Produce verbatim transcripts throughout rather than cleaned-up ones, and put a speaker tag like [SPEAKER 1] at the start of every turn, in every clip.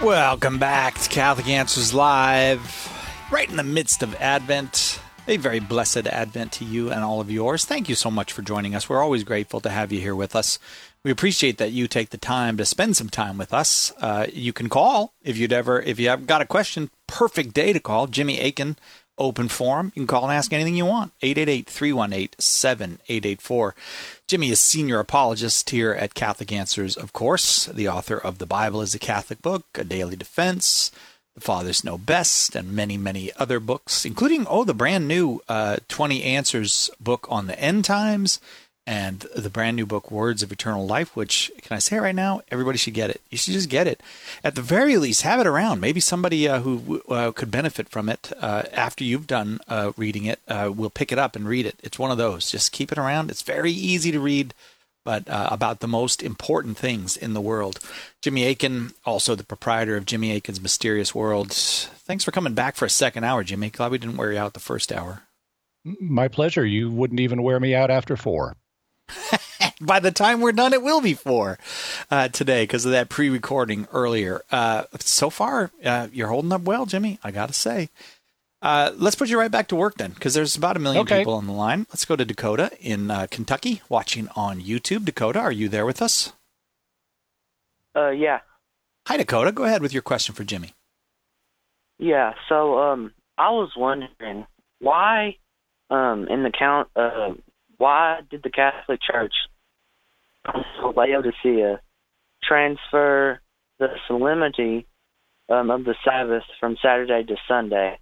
[SPEAKER 1] Welcome back to Catholic Answers Live, right in the midst of Advent. A very blessed Advent to you and all of yours. Thank you so much for joining us. We're always grateful to have you here with us. We appreciate that you take the time to spend some time with us. Uh, you can call if you'd ever, if you have got a question, perfect day to call. Jimmy Akin, open forum. You can call and ask anything you want. eight eight eight, three one eight, seven eight eight four. Jimmy is senior apologist here at Catholic Answers, of course. The author of The Bible is a Catholic Book, A Daily Defense, The Fathers Know Best, and many, many other books, including, oh, the brand new uh, twenty Answers book on the end times, and the brand new book, Words of Eternal Life, which, can I say it right now? Everybody should get it. You should just get it. At the very least, have it around. Maybe somebody uh, who uh, could benefit from it uh, after you've done uh, reading it uh, will pick it up and read it. It's one of those. Just keep it around. It's very easy to read, but uh, about the most important things in the world. Jimmy Akin, also the proprietor of Jimmy Akin's Mysterious World. Thanks for coming back for a second hour, Jimmy. Glad we didn't wear you out the first hour.
[SPEAKER 2] My pleasure. You wouldn't even wear me out after four.
[SPEAKER 1] By the time we're done, it will be four uh, today because of that pre-recording earlier. Uh, so far, uh, you're holding up well, Jimmy, I got to say. Uh, let's put you right back to work then, because there's about a million
[SPEAKER 2] okay.
[SPEAKER 1] people on the line. Let's go to Dakota in uh, Kentucky, watching on YouTube. Dakota, are you there with us?
[SPEAKER 3] Uh, yeah.
[SPEAKER 1] Hi, Dakota. Go ahead with your question for Jimmy.
[SPEAKER 3] Yeah, so um, I was wondering why um, in the count, uh, why did the Catholic Church, Council of Laodicea, transfer the solemnity um, of the Sabbath from Saturday to Sunday?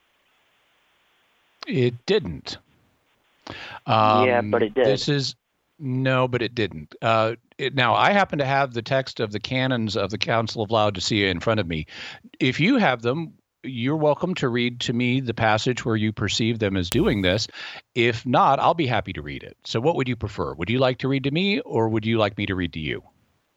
[SPEAKER 2] It didn't. Um,
[SPEAKER 3] yeah, but it did.
[SPEAKER 2] This is no, but it didn't. Uh, it, now, I happen to have the text of the canons of the Council of Laodicea in front of me. If you have them, you're welcome to read to me the passage where you perceive them as doing this. If not, I'll be happy to read it. So what would you prefer? Would you like to read to me, or would you like me to read to you?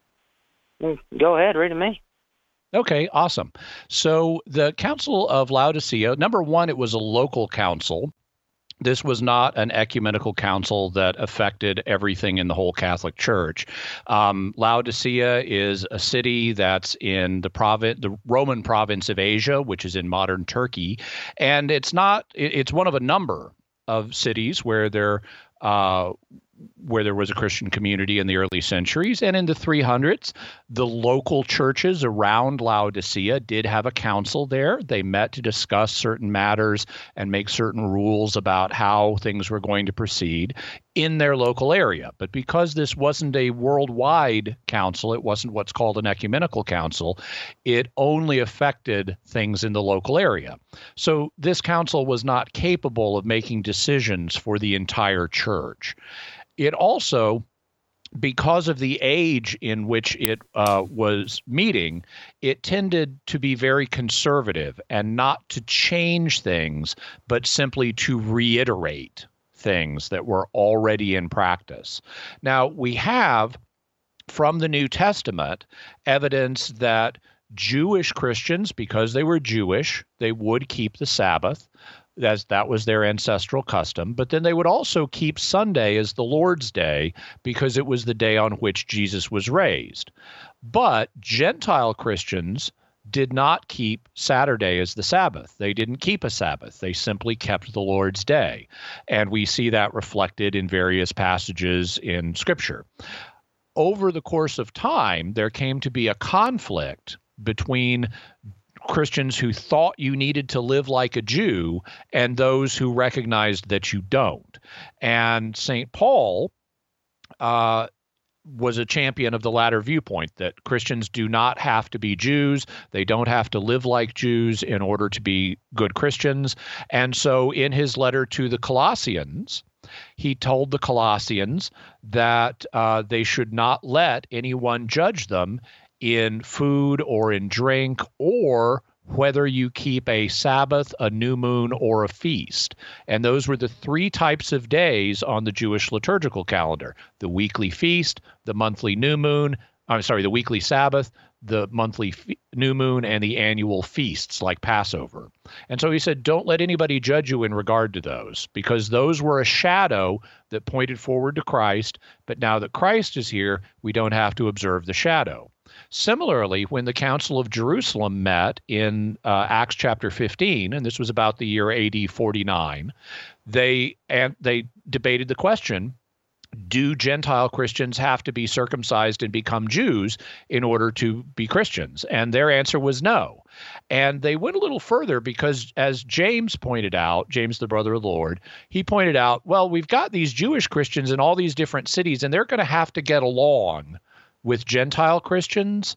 [SPEAKER 3] Go ahead, read to me.
[SPEAKER 2] Okay, awesome. So the Council of Laodicea, number one, it was a local council. This was not an ecumenical council that affected everything in the whole Catholic Church. Um, Laodicea is a city that's in the province, the Roman province of Asia, which is in modern Turkey, and it's not. It's one of a number of cities where there, uh, where there was a Christian community in the early centuries, and in the three hundreds, the local churches around Laodicea did have a council there. They met to discuss certain matters and make certain rules about how things were going to proceed in their local area. But because this wasn't a worldwide council, it wasn't what's called an ecumenical council, it only affected things in the local area. So this council was not capable of making decisions for the entire church. It also, because of the age in which it uh, was meeting, it tended to be very conservative and not to change things, but simply to reiterate things that were already in practice. Now, we have, from the New Testament, evidence that Jewish Christians, because they were Jewish, they would keep the Sabbath, as that was their ancestral custom, but then they would also keep Sunday as the Lord's Day because it was the day on which Jesus was raised. But Gentile Christians did not keep Saturday as the Sabbath. They didn't keep a Sabbath. They simply kept the Lord's Day. And we see that reflected in various passages in Scripture. Over the course of time, there came to be a conflict between Christians who thought you needed to live like a Jew and those who recognized that you don't. And Saint Paul uh, was a champion of the latter viewpoint, that Christians do not have to be Jews. They don't have to live like Jews in order to be good Christians. And so in his letter to the Colossians, he told the Colossians that uh, they should not let anyone judge them in food or in drink, or whether you keep a Sabbath, a new moon, or a feast. And those were the three types of days on the Jewish liturgical calendar: the weekly feast, the monthly new moon, I'm sorry, the weekly Sabbath, the monthly fe- new moon, and the annual feasts like Passover. And so he said, don't let anybody judge you in regard to those, because those were a shadow that pointed forward to Christ. But now that Christ is here, we don't have to observe the shadow. Similarly, when the Council of Jerusalem met in uh, Acts chapter fifteen, and this was about the year A D forty-nine, they and they debated the question, do Gentile Christians have to be circumcised and become Jews in order to be Christians? And their answer was no. And they went a little further because, as James pointed out, James, the brother of the Lord, he pointed out, well, we've got these Jewish Christians in all these different cities, and they're going to have to get along with Gentile Christians.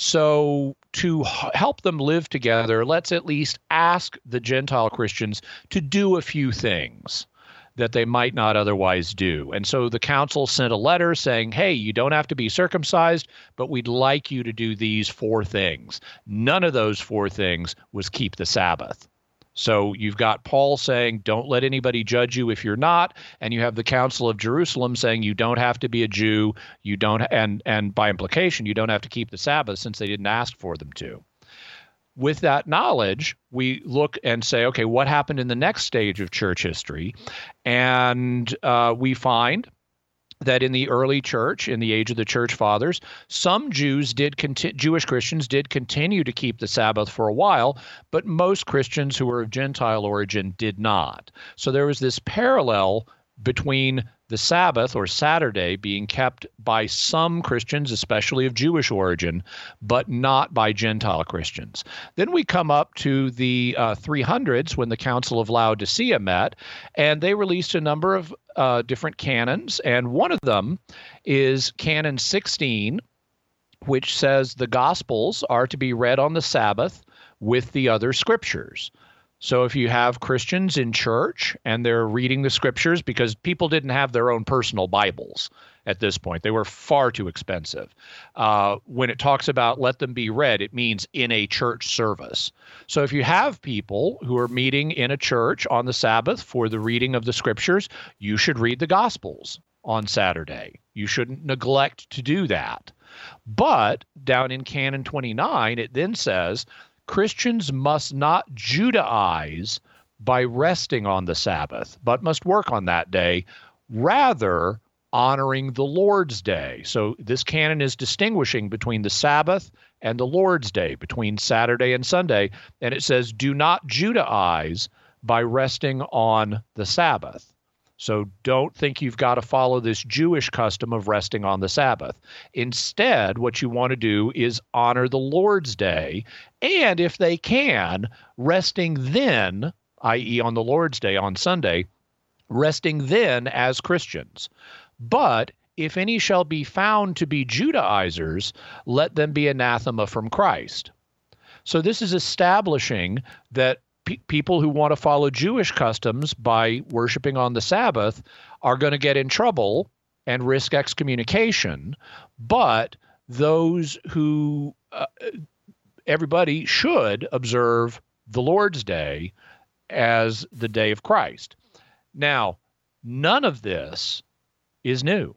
[SPEAKER 2] So to h- help them live together, let's at least ask the Gentile Christians to do a few things that they might not otherwise do. And so the council sent a letter saying, hey, you don't have to be circumcised, but we'd like you to do these four things. None of those four things was keep the Sabbath. So you've got Paul saying, don't let anybody judge you if you're not. And you have the Council of Jerusalem saying you don't have to be a Jew. You don't, and, and by implication, you don't have to keep the Sabbath since they didn't ask for them to. With that knowledge, we look and say, okay, what happened in the next stage of church history? And uh, we find that in the early church, in the age of the church fathers, some Jews did, conti- Jewish Christians did continue to keep the Sabbath for a while, but most Christians who were of Gentile origin did not. So there was this parallel between the Sabbath or Saturday being kept by some Christians, especially of Jewish origin, but not by Gentile Christians. Then we come up to the uh, three hundreds when the Council of Laodicea met, and they released a number of uh, different canons, and one of them is Canon sixteen, which says the Gospels are to be read on the Sabbath with the other scriptures. So if you have Christians in church and they're reading the scriptures, because people didn't have their own personal Bibles at this point, they were far too expensive. Uh, when it talks about let them be read, it means in a church service. So if you have people who are meeting in a church on the Sabbath for the reading of the scriptures, you should read the Gospels on Saturday. You shouldn't neglect to do that. But down in Canon twenty-nine, it then says, Christians must not Judaize by resting on the Sabbath, but must work on that day, rather honoring the Lord's Day. So this canon is distinguishing between the Sabbath and the Lord's Day, between Saturday and Sunday, and it says, do not Judaize by resting on the Sabbath. So don't think you've got to follow this Jewish custom of resting on the Sabbath. Instead, what you want to do is honor the Lord's Day, and if they can, resting then, that is on the Lord's Day on Sunday, resting then as Christians. But if any shall be found to be Judaizers, let them be anathema from Christ. So this is establishing that P- people who want to follow Jewish customs by worshiping on the Sabbath are going to get in trouble and risk excommunication, but those who, uh, everybody should observe the Lord's Day as the day of Christ. Now, none of this is new.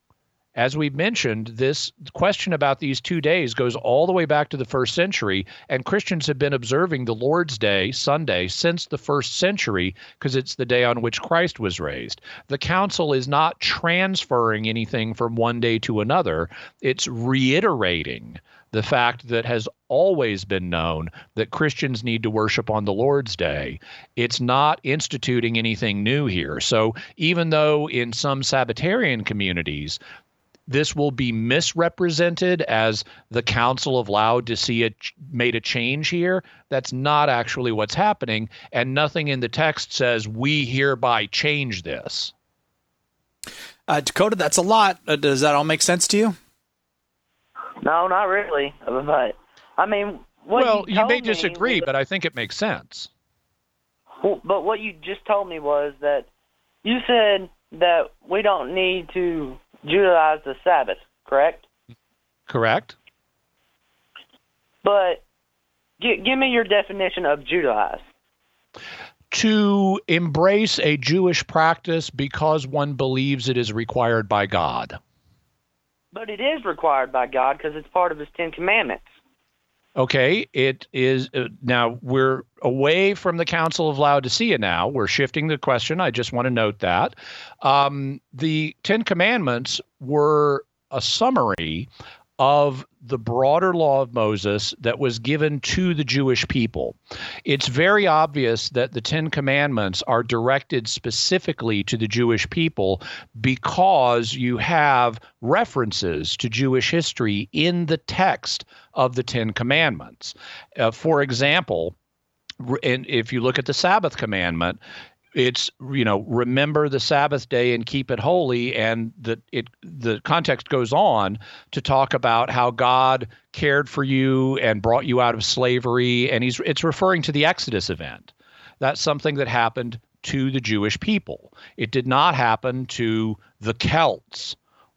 [SPEAKER 2] As we've mentioned, this question about these two days goes all the way back to the first century, and Christians have been observing the Lord's Day, Sunday, since the first century because it's the day on which Christ was raised. The council is not transferring anything from one day to another. It's reiterating the fact that has always been known that Christians need to worship on the Lord's Day. It's not instituting anything new here. So even though in some Sabbatarian communities, this will be misrepresented as the Council of Laodicea ch- made a change here. That's not actually what's happening, and nothing in the text says we hereby change this.
[SPEAKER 1] Uh, Dakota, that's a lot. Uh, does that all make sense to you?
[SPEAKER 3] No, not really. But I mean, what
[SPEAKER 2] well,
[SPEAKER 3] you,
[SPEAKER 2] you
[SPEAKER 3] told
[SPEAKER 2] may
[SPEAKER 3] me
[SPEAKER 2] disagree,
[SPEAKER 3] was,
[SPEAKER 2] but I think it makes sense.
[SPEAKER 3] Well, but what you just told me was that you said that we don't need to Judaize the Sabbath, correct?
[SPEAKER 2] Correct.
[SPEAKER 3] But g- give me your definition of Judaize.
[SPEAKER 2] To embrace a Jewish practice because one believes it is required by God.
[SPEAKER 3] But it is required by God because it's part of His Ten Commandments.
[SPEAKER 2] Okay, it is. Uh, now, we're away from the Council of Laodicea now. We're shifting the question. I just want to note that. Um, the Ten Commandments were a summary of the broader law of Moses that was given to the Jewish people. It's very obvious that the Ten Commandments are directed specifically to the Jewish people because you have references to Jewish history in the text of the Ten Commandments. Uh, for example, and if you look at the Sabbath commandment, it's, you know, remember the Sabbath day and keep it holy. And the, it, the context goes on to talk about how God cared for you and brought you out of slavery. And he's it's referring to the Exodus event. That's something that happened to the Jewish people. It did not happen to the Celts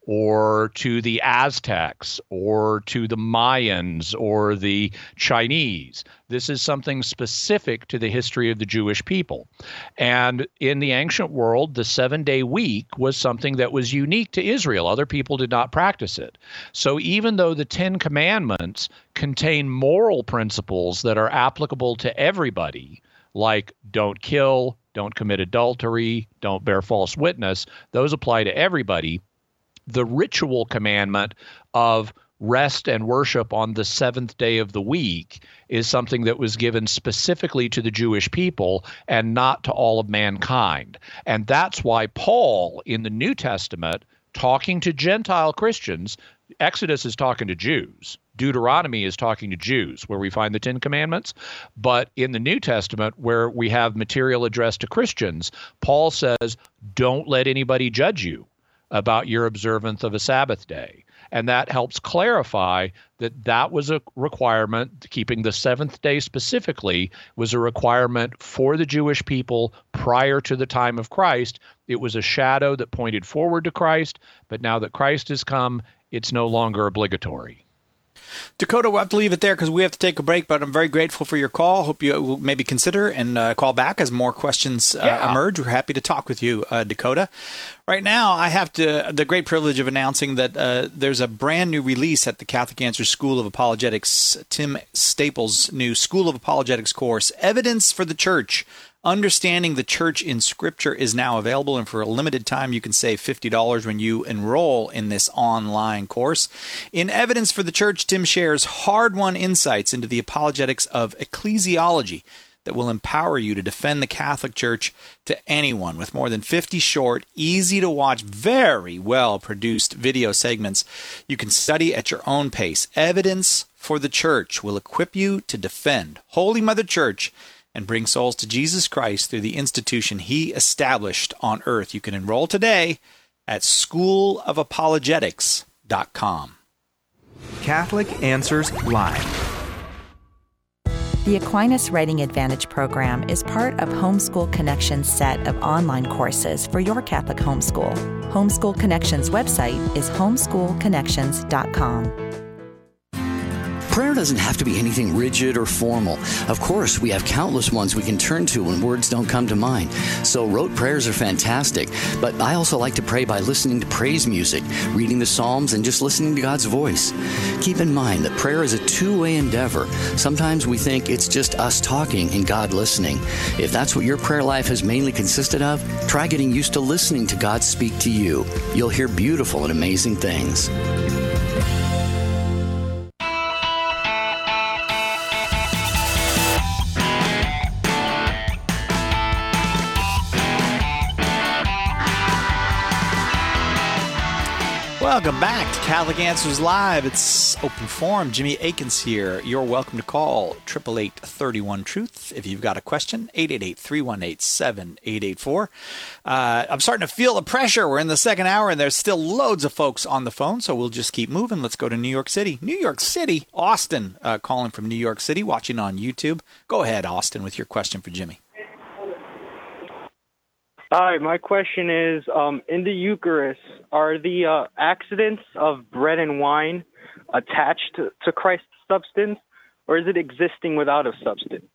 [SPEAKER 2] or to the Aztecs or to the Mayans or the Chinese. This is something specific to the history of the Jewish people. And in the ancient world, the seven-day week was something that was unique to Israel. Other people did not practice it. So even though the Ten Commandments contain moral principles that are applicable to everybody, like don't kill, don't commit adultery, don't bear false witness, those apply to everybody. The ritual commandment of rest and worship on the seventh day of the week is something that was given specifically to the Jewish people and not to all of mankind. And that's why Paul in the New Testament, talking to Gentile Christians, Exodus is talking to Jews. Deuteronomy is talking to Jews, where we find the Ten Commandments. But in the New Testament, where we have material addressed to Christians, Paul says, don't let anybody judge you about your observance of a Sabbath day. And that helps clarify that that was a requirement, keeping the seventh day specifically, was a requirement for the Jewish people prior to the time of Christ. It was a shadow that pointed forward to Christ, but now that Christ has come, it's no longer obligatory.
[SPEAKER 1] Dakota, we'll have to leave it there because we have to take a break, but I'm very grateful for your call. Hope you will maybe consider and uh, call back as more questions uh, yeah. emerge. We're happy to talk with you, uh, Dakota. Right now, I have to the great privilege of announcing that uh, there's a brand new release at the Catholic Answers School of Apologetics, Tim Staples' new School of Apologetics course, Evidence for the Church. Understanding the Church in Scripture is now available, and for a limited time, you can save fifty dollars when you enroll in this online course. In Evidence for the Church, Tim shares hard-won insights into the apologetics of ecclesiology that will empower you to defend the Catholic Church to anyone, with more than fifty short, easy-to-watch, very well-produced video segments you can study at your own pace. Evidence for the Church will equip you to defend Holy Mother Church and bring souls to Jesus Christ through the institution he established on earth. You can enroll today at school of apologetics dot com.
[SPEAKER 4] Catholic Answers Live.
[SPEAKER 5] The Aquinas Writing Advantage program is part of Homeschool Connections' set of online courses for your Catholic homeschool. Homeschool Connections' website is homeschool connections dot com.
[SPEAKER 6] Prayer doesn't have to be anything rigid or formal. Of course, we have countless ones we can turn to when words don't come to mind. So rote prayers are fantastic, but I also like to pray by listening to praise music, reading the Psalms, and just listening to God's voice. Keep in mind that prayer is a two-way endeavor. Sometimes we think it's just us talking and God listening. If that's what your prayer life has mainly consisted of, try getting used to listening to God speak to you. You'll hear beautiful and amazing things.
[SPEAKER 1] Welcome back to Catholic Answers Live. It's open forum. Jimmy Akins here. You're welcome to call eight eight eight, three one, truth if you've got a question. eight eight eight, three one eight, seven eight eight four. Uh, I'm starting to feel the pressure. We're in the second hour, and there's still loads of folks on the phone, so we'll just keep moving. Let's go to New York City. New York City. Austin uh, calling from New York City, watching on YouTube. Go ahead, Austin, with your question for Jimmy.
[SPEAKER 7] Hi, my question is, um, in the Eucharist, are the uh, accidents of bread and wine attached to, to Christ's substance, or is it existing without a substance?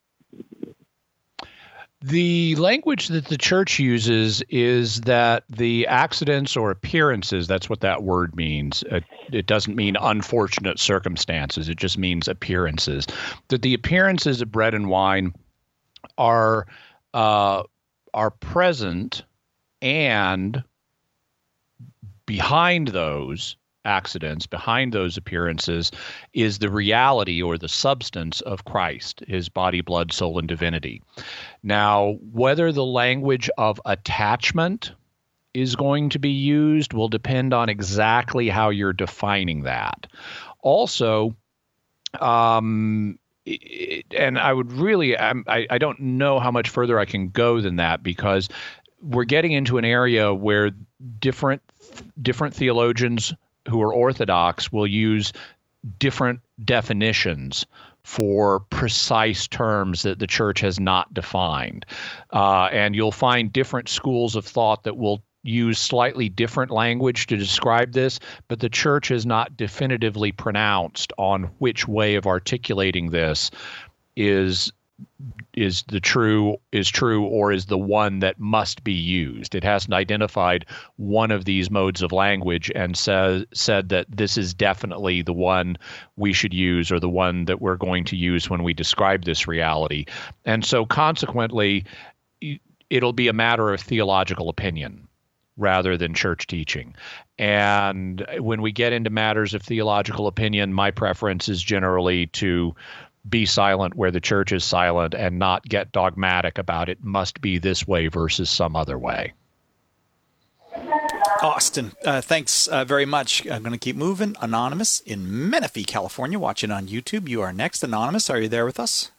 [SPEAKER 2] The language that the Church uses is that the accidents or appearances, that's what that word means. It, it doesn't mean unfortunate circumstances. It just means appearances. That the appearances of bread and wine are uh, are present, and behind those accidents, behind those appearances, is the reality or the substance of Christ, his body, blood, soul, and divinity. Now, whether the language of attachment is going to be used will depend on exactly how you're defining that. Also, um, and I would really, I'm, I, I don't know how much further I can go than that, because we're getting into an area where different different theologians who are Orthodox will use different definitions for precise terms that the church has not defined. Uh, and you'll find different schools of thought that will use slightly different language to describe this, but the church has not definitively pronounced on which way of articulating this is is the true is true or is the one that must be used. It hasn't identified one of these modes of language and says said that this is definitely the one we should use or the one that we're going to use when we describe this reality. And so consequently, it'll be a matter of theological opinion rather than church teaching. And when we get into matters of theological opinion, my preference is generally to be silent where the church is silent and not get dogmatic about it must be this way versus some other way.
[SPEAKER 1] Austin, uh, thanks uh, very much. I'm going to keep moving. Anonymous in Menifee, California, watching on YouTube. You are next. Anonymous, are you there with us?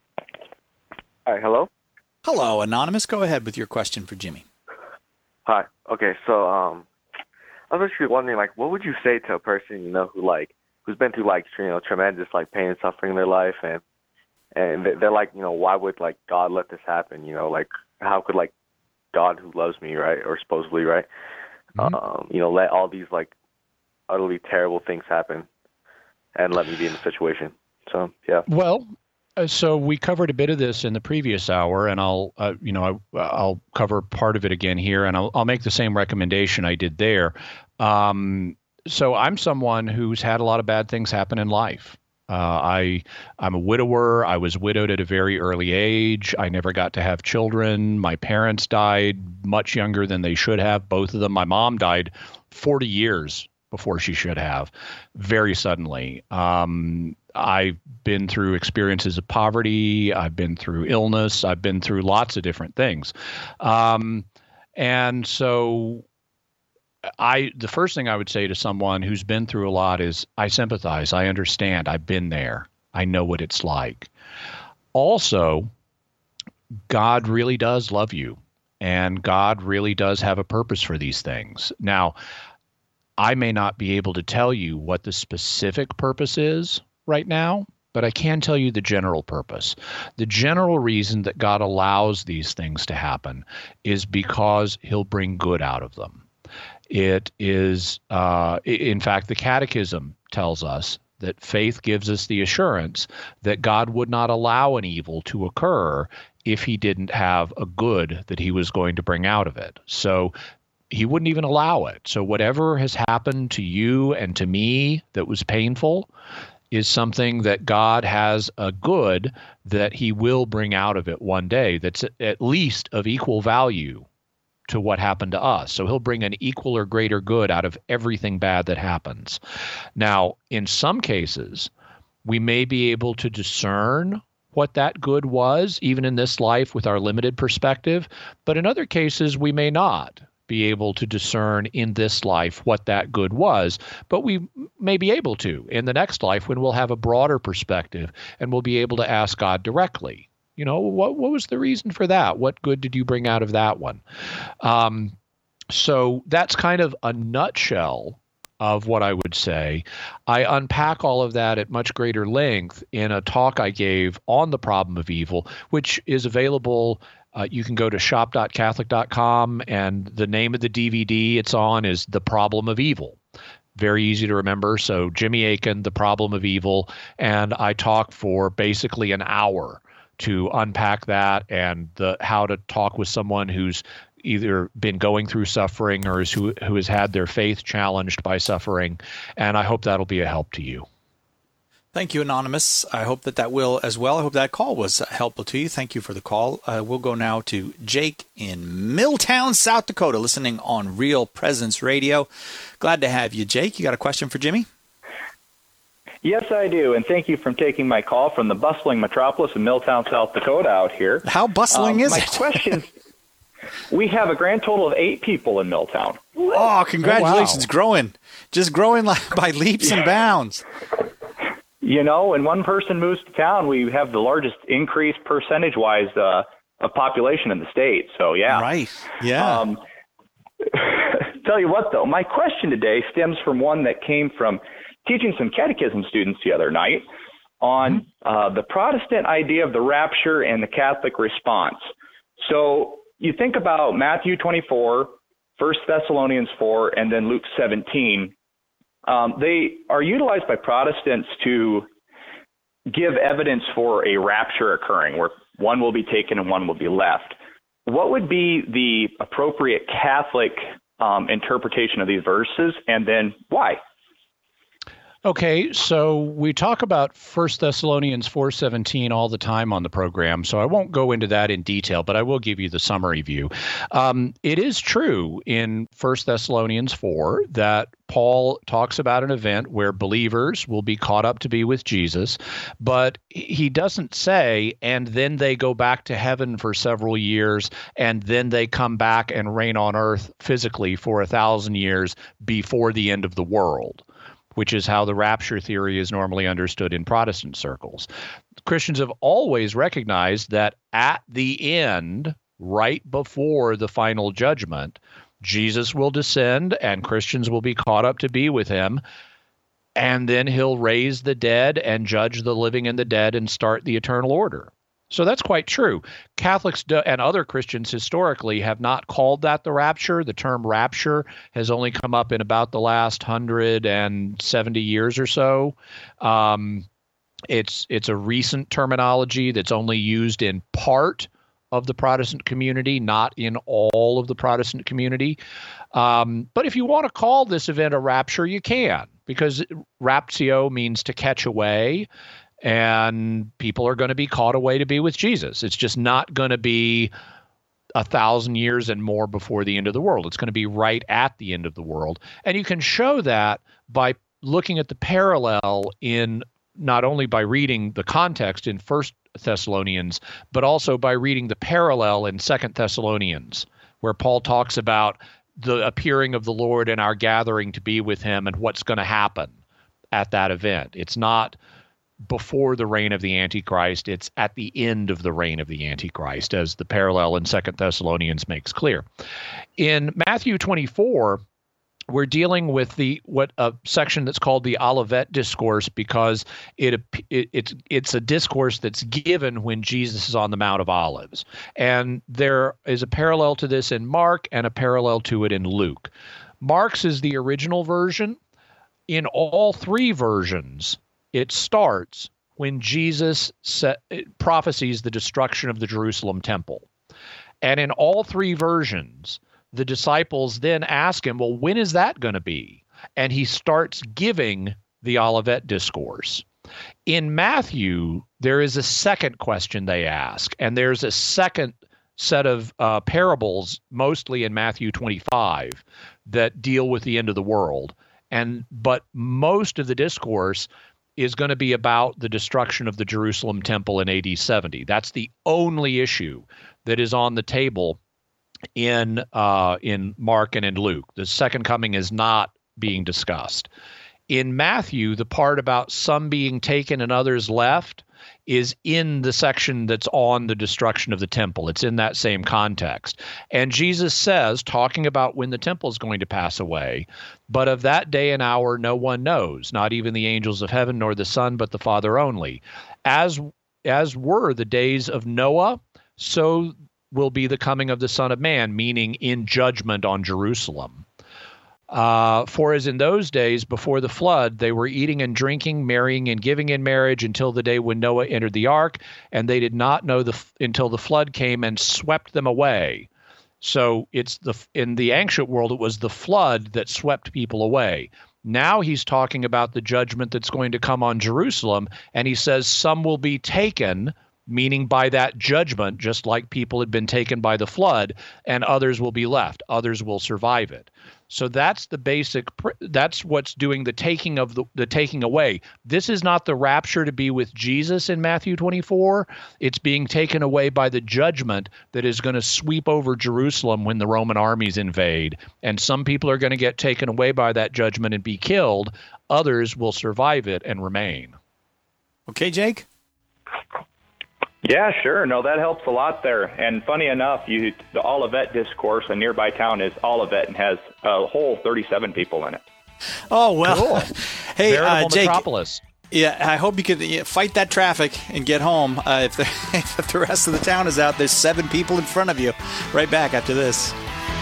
[SPEAKER 8] Hi, hello?
[SPEAKER 1] Hello, Anonymous. Go ahead with your question for Jimmy.
[SPEAKER 8] Hi. Okay, so um, I was actually wondering, like, what would you say to a person, you know, who, like, who's been through, like, you know, tremendous, like, pain and suffering in their life, and and they're like, you know, why would, like, God let this happen? You know, like, how could, like, God who loves me, right, or supposedly, right, mm-hmm. um, you know, let all these, like, utterly terrible things happen and let me be in the situation? So, yeah.
[SPEAKER 2] Well, uh, so we covered a bit of this in the previous hour, and I'll, uh, you know, I, I'll cover part of it again here, and I'll, I'll make the same recommendation I did there. Um, So I'm someone who's had a lot of bad things happen in life. Uh, I, I'm a widower. I was widowed at a very early age. I never got to have children. My parents died much younger than they should have, both of them. My mom died forty years before she should have, very suddenly. Um, I've been through experiences of poverty. I've been through illness. I've been through lots of different things. Um, and so I, the first thing I would say to someone who's been through a lot is, I sympathize. I understand. I've been there. I know what it's like. Also, God really does love you, and God really does have a purpose for these things. Now, I may not be able to tell you what the specific purpose is right now, but I can tell you the general purpose. The general reason that God allows these things to happen is because he'll bring good out of them. It is, uh, in fact, the Catechism tells us that faith gives us the assurance that God would not allow an evil to occur if he didn't have a good that he was going to bring out of it. So he wouldn't even allow it. So whatever has happened to you and to me that was painful is something that God has a good that he will bring out of it one day that's at least of equal value to what happened to us. So he'll bring an equal or greater good out of everything bad that happens. Now, in some cases, we may be able to discern what that good was, even in this life with our limited perspective, but in other cases, we may not be able to discern in this life what that good was, but we may be able to in the next life when we'll have a broader perspective and we'll be able to ask God directly. You know, what what was the reason for that? What good did you bring out of that one? Um, so that's kind of a nutshell of what I would say. I unpack all of that at much greater length in a talk I gave on the problem of evil, which is available. Uh, you can go to shop dot catholic dot com, and the name of the D V D it's on is The Problem of Evil. Very easy to remember. So Jimmy Akin, The Problem of Evil, and I talk for basically an hour to unpack that and the how to talk with someone who's either been going through suffering or is who who has had their faith challenged by suffering. And I hope that'll be a help to you.
[SPEAKER 1] Thank you, Anonymous. I hope that that will as well. I hope that call was helpful to you. Thank you for the call. Uh, we'll go now to Jake in Milltown, South Dakota, listening on Real Presence Radio. Glad to have you, Jake. You got a question for Jimmy?
[SPEAKER 9] Yes, I do, and thank you for taking my call from the bustling metropolis of Milltown, South Dakota out here.
[SPEAKER 1] How bustling um, is
[SPEAKER 9] my
[SPEAKER 1] it?
[SPEAKER 9] My question, we have a grand total of eight people in Milltown.
[SPEAKER 1] Oh, congratulations.
[SPEAKER 9] Oh, wow.
[SPEAKER 1] Growing. Just growing by leaps and bounds.
[SPEAKER 9] You know, when one person moves to town, we have the largest increase percentage-wise uh, of population in the state. So, yeah.
[SPEAKER 1] Right, yeah. Um,
[SPEAKER 9] tell you what, though, my question today stems from one that came from teaching some catechism students the other night on uh, the Protestant idea of the rapture and the Catholic response. So you think about Matthew twenty-four, First Thessalonians four, and then Luke seventeen. Um, they are utilized by Protestants to give evidence for a rapture occurring, where one will be taken and one will be left. What would be the appropriate Catholic um, interpretation of these verses, and then why?
[SPEAKER 2] Okay, so we talk about First Thessalonians four seventeen all the time on the program, so I won't go into that in detail, but I will give you the summary view. Um, it is true in First Thessalonians four that Paul talks about an event where believers will be caught up to be with Jesus, but he doesn't say, and then they go back to heaven for several years, and then they come back and reign on earth physically for a thousand years before the end of the world, which is how the rapture theory is normally understood in Protestant circles. Christians have always recognized that at the end, right before the final judgment, Jesus will descend and Christians will be caught up to be with him, and then he'll raise the dead and judge the living and the dead and start the eternal order. So that's quite true. Catholics do, and other Christians historically have not called that the rapture. The term rapture has only come up in about the last one hundred seventy years or so. Um, it's it's a recent terminology that's only used in part of the Protestant community, not in all of the Protestant community. Um, but if you want to call this event a rapture, you can, because raptio means to catch away. And people are going to be caught away to be with Jesus. It's just not going to be a thousand years and more before the end of the world. It's going to be right at the end of the world. And you can show that by looking at the parallel in not only by reading the context in First Thessalonians, but also by reading the parallel in Second Thessalonians, where Paul talks about the appearing of the Lord and our gathering to be with him and what's going to happen at that event. It's not before the reign of the Antichrist, it's at the end of the reign of the Antichrist, as the parallel in Second Thessalonians makes clear. In Matthew twenty-four, we're dealing with the what a section that's called the Olivet Discourse, because it, it it's it's a discourse that's given when Jesus is on the Mount of Olives. And there is a parallel to this in Mark and a parallel to it in Luke. Mark's is the original version. In all three versions, it starts when Jesus set, prophesies the destruction of the Jerusalem temple. And in all three versions, the disciples then ask him, well, when is that going to be? And he starts giving the Olivet Discourse. In Matthew, there is a second question they ask, and there's a second set of uh, parables, mostly in Matthew twenty-five, that deal with the end of the world. And but most of the discourse is going to be about the destruction of the Jerusalem temple in A D seventy. That's the only issue that is on the table in uh, in Mark and in Luke. The second coming is not being discussed. In Matthew, the part about some being taken and others left is in the section that's on the destruction of the temple. It's in that same context. And Jesus says, talking about when the temple is going to pass away, but of that day and hour no one knows, not even the angels of heaven nor the Son, but the Father only. As as were the days of Noah, so will be the coming of the Son of Man, meaning in judgment on Jerusalem. Uh, for as in those days before the flood, they were eating and drinking, marrying and giving in marriage until the day when Noah entered the ark, and they did not know the until the flood came and swept them away. So it's the in the ancient world, it was the flood that swept people away. Now he's talking about the judgment that's going to come on Jerusalem, and he says some will be taken, meaning by that judgment, just like people had been taken by the flood, and others will be left. Others will survive it. So that's the basic, that's what's doing the taking of the, the taking away. This is not the rapture to be with Jesus in Matthew twenty-four. It's being taken away by the judgment that is going to sweep over Jerusalem when the Roman armies invade. And some people are going to get taken away by that judgment and be killed. Others will survive it and remain.
[SPEAKER 1] Okay, Jake?
[SPEAKER 9] Yeah, sure. No, that helps a lot there. And funny enough, you the Olivet Discourse, a nearby town is Olivet, and has a whole thirty-seven people in it.
[SPEAKER 1] Oh, well.
[SPEAKER 2] Cool.
[SPEAKER 1] Hey, uh, Jake.
[SPEAKER 2] Metropolis.
[SPEAKER 1] Yeah, I hope you could fight that traffic and get home. Uh, if, the, if the rest of the town is out, there's seven people in front of you. Right back after this.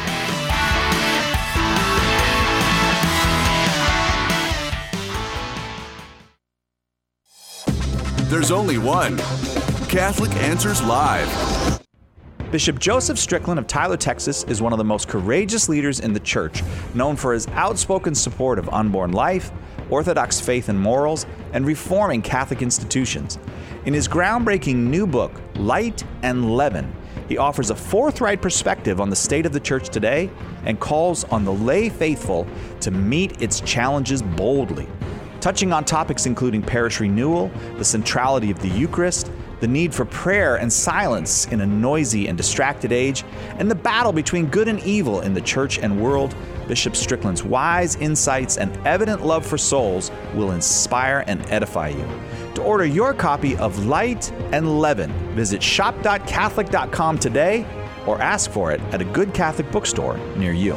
[SPEAKER 10] There's only one. Catholic Answers Live.
[SPEAKER 4] Bishop Joseph Strickland of Tyler, Texas is one of the most courageous leaders in the church, known for his outspoken support of unborn life, Orthodox faith and morals, and reforming Catholic institutions. In his groundbreaking new book, Light and Leaven, he offers a forthright perspective on the state of the church today and calls on the lay faithful to meet its challenges boldly. Touching on topics including parish renewal, the centrality of the Eucharist, the need for prayer and silence in a noisy and distracted age, and the battle between good and evil in the church and world, Bishop Strickland's wise insights and evident love for souls will inspire and edify you. To order your copy of Light and Leaven, visit shop dot catholic dot com today or ask for it at a good Catholic bookstore near you.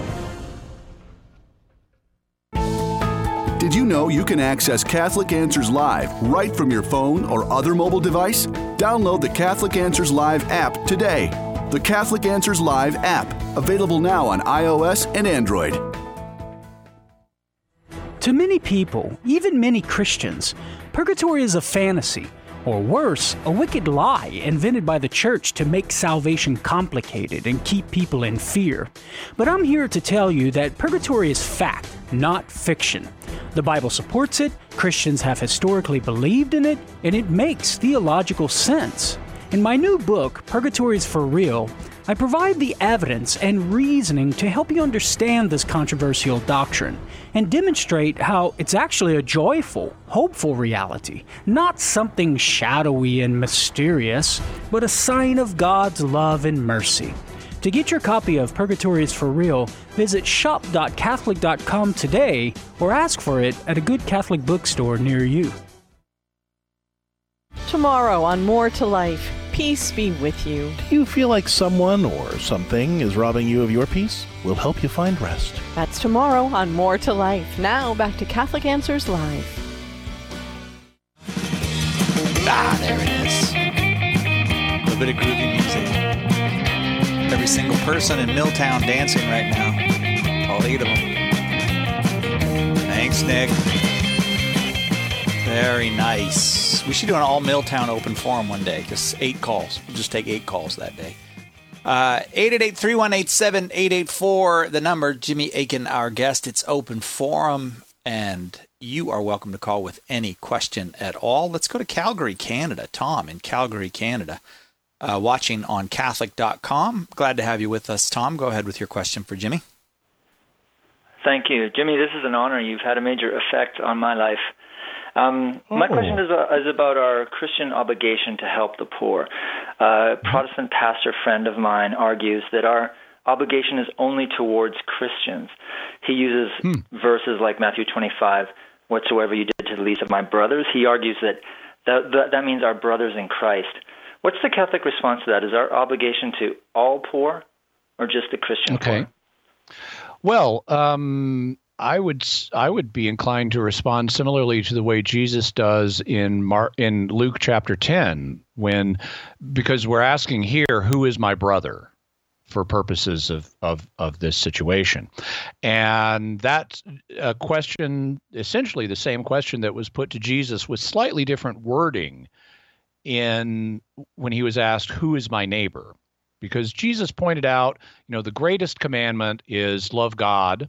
[SPEAKER 10] Did you know you can access Catholic Answers Live right from your phone or other mobile device? Download the Catholic Answers Live app today. The Catholic Answers Live app, available now on iOS and Android.
[SPEAKER 11] To many people, even many Christians, purgatory is a fantasy, or worse, a wicked lie invented by the church to make salvation complicated and keep people in fear. But I'm here to tell you that purgatory is fact, not fiction. The Bible supports it, Christians have historically believed in it, and it makes theological sense. In my new book, Purgatory is for Real, I provide the evidence and reasoning to help you understand this controversial doctrine and demonstrate how it's actually a joyful, hopeful reality, not something shadowy and mysterious, but a sign of God's love and mercy. To get your copy of Purgatory is for Real, visit shop dot catholic dot com today or ask for it at a good Catholic bookstore near you.
[SPEAKER 12] Tomorrow on More to Life, peace be with you.
[SPEAKER 13] Do you feel like someone or something is robbing you of your peace? We'll help you find rest.
[SPEAKER 12] That's tomorrow on More to Life. Now back to Catholic Answers Live.
[SPEAKER 1] Ah, there it is. A little bit of groovy music. Every single person in Milltown dancing right now. All eight of them. Thanks, Nick. Very nice. We should do an all Milltown open forum one day. Just eight calls. We'll just take eight calls that day. Uh, eight eight eight, three one eight, seven eight eight four, the number. Jimmy Akin, our guest. It's open forum, and you are welcome to call with any question at all. Let's go to Calgary, Canada. Tom in Calgary, Canada, uh, watching on Catholic dot com. Glad to have you with us, Tom. Go ahead with your question for Jimmy.
[SPEAKER 14] Thank you. Jimmy, this is an honor. You've had a major effect on my life. Um, oh. My question is, uh, is about our Christian obligation to help the poor. Uh, a Protestant pastor friend of mine argues that our obligation is only towards Christians. He uses hmm. verses like Matthew twenty-five, whatsoever you did to the least of my brothers. He argues that that, that that means our brothers in Christ. What's the Catholic response to that? Is our obligation to all poor or just the Christian
[SPEAKER 2] okay.
[SPEAKER 14] poor?
[SPEAKER 2] Well, um... I would I would be inclined to respond similarly to the way Jesus does in Mar- in Luke chapter ten, when because we're asking here, who is my brother, for purposes of of, of this situation, and that's a question, essentially the same question that was put to Jesus with slightly different wording in when he was asked, who is my neighbor? Because Jesus pointed out, you know, the greatest commandment is love God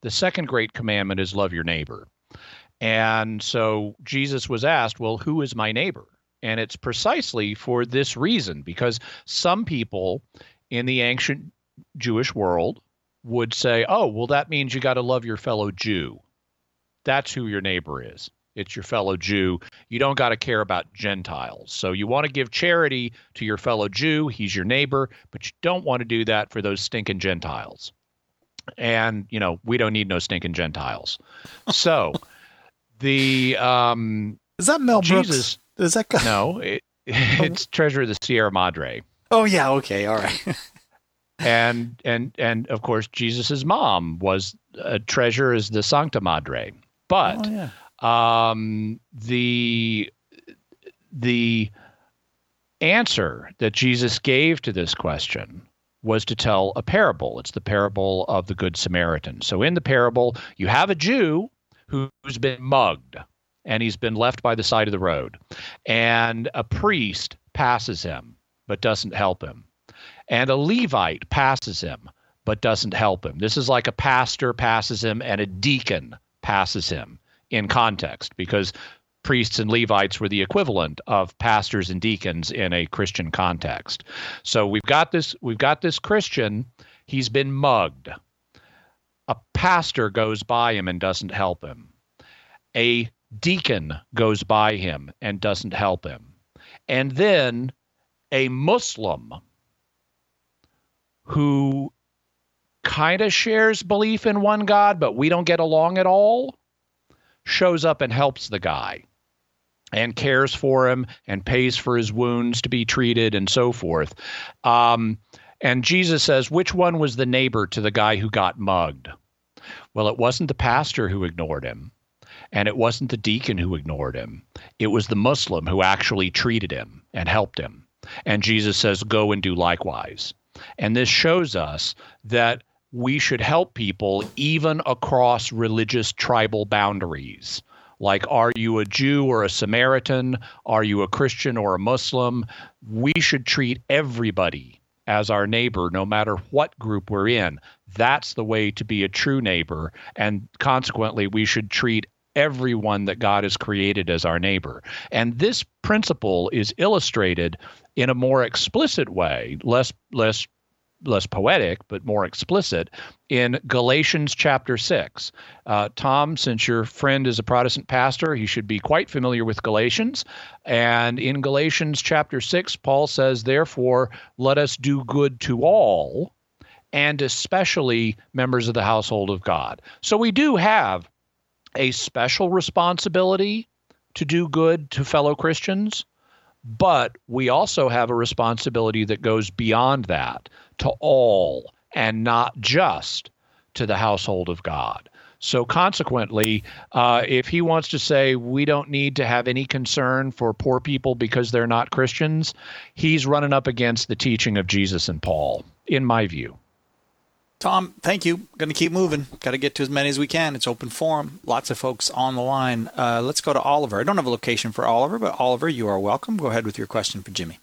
[SPEAKER 2] The second great commandment is love your neighbor. And so Jesus was asked, well, who is my neighbor? And it's precisely for this reason, because some people in the ancient Jewish world would say, oh, well, that means you got to love your fellow Jew. That's who your neighbor is. It's your fellow Jew. You don't got to care about Gentiles. So you want to give charity to your fellow Jew. He's your neighbor, but you don't want to do that for those stinking Gentiles. And, you know, we don't need no stinking Gentiles. So the um,
[SPEAKER 1] is that Mel Brooks?
[SPEAKER 2] Jesus,
[SPEAKER 1] is that
[SPEAKER 2] no? It, it's Treasure of the Sierra Madre.
[SPEAKER 1] Oh yeah, okay, all right.
[SPEAKER 2] and and and of course, Jesus's mom was a treasure as the Sancta Madre. But
[SPEAKER 1] oh, yeah.
[SPEAKER 2] um, the the answer that Jesus gave to this question was to tell a parable. It's the parable of the Good Samaritan. So in the parable, you have a Jew who's been mugged, and he's been left by the side of the road. And a priest passes him, but doesn't help him. And a Levite passes him, but doesn't help him. This is like a pastor passes him and a deacon passes him in context, because priests and Levites were the equivalent of pastors and deacons in a Christian context. So we've got this, we've got this Christian, he's been mugged. A pastor goes by him and doesn't help him. A deacon goes by him and doesn't help him. And then a Muslim who kind of shares belief in one God, but we don't get along at all, shows up and helps the guy and cares for him and pays for his wounds to be treated and so forth. Um, and Jesus says, which one was the neighbor to the guy who got mugged? Well, it wasn't the pastor who ignored him, and it wasn't the deacon who ignored him. It was the Muslim who actually treated him and helped him. And Jesus says, go and do likewise. And this shows us that we should help people even across religious tribal boundaries. Like, are you a Jew or a Samaritan? Are you a Christian or a Muslim? We should treat everybody as our neighbor, no matter what group we're in. That's the way to be a true neighbor. And consequently, we should treat everyone that God has created as our neighbor. And this principle is illustrated in a more explicit way, less less less poetic, but more explicit, in Galatians chapter six. Uh, Tom, since your friend is a Protestant pastor, he should be quite familiar with Galatians. And in Galatians chapter six, Paul says, therefore, let us do good to all, and especially members of the household of God. So we do have a special responsibility to do good to fellow Christians, but we also have a responsibility that goes beyond that to all, and not just to the household of God. So consequently, uh, if he wants to say we don't need to have any concern for poor people because they're not Christians, he's running up against the teaching of Jesus and Paul, in my view.
[SPEAKER 1] Tom, thank you. Going to keep moving. Got to get to as many as we can. It's open forum. Lots of folks on the line. Uh, let's go to Oliver. I don't have a location for Oliver, but Oliver, you are welcome. Go ahead with your question for Jimmy.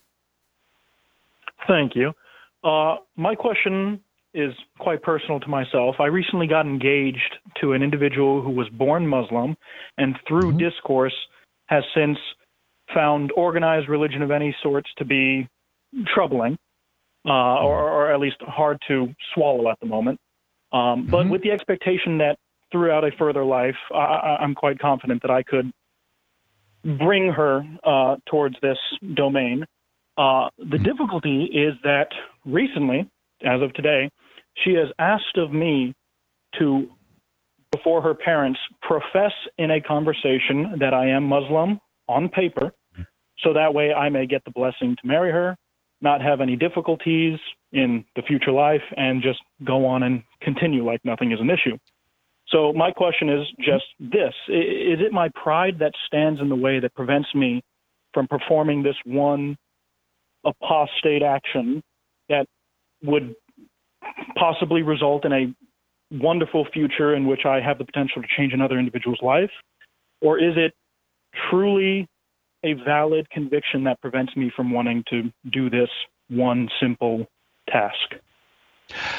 [SPEAKER 15] Thank you. Uh, my question is quite personal to myself. I recently got engaged to an individual who was born Muslim, and through mm-hmm. discourse has since found organized religion of any sorts to be troubling. Uh, or, or at least hard to swallow at the moment. Um, but mm-hmm. with the expectation that throughout a further life, I, I'm quite confident that I could bring her uh, towards this domain. Uh, the mm-hmm. difficulty is that recently, as of today, she has asked of me to, before her parents, profess in a conversation that I am Muslim on paper, mm-hmm. so that way I may get the blessing to marry her, not have any difficulties in the future life, and just go on and continue like nothing is an issue. So my question is just this. Is it my pride that stands in the way that prevents me from performing this one apostate action that would possibly result in a wonderful future in which I have the potential to change another individual's life? Or is it truly a valid conviction that prevents me from wanting to do this one simple task?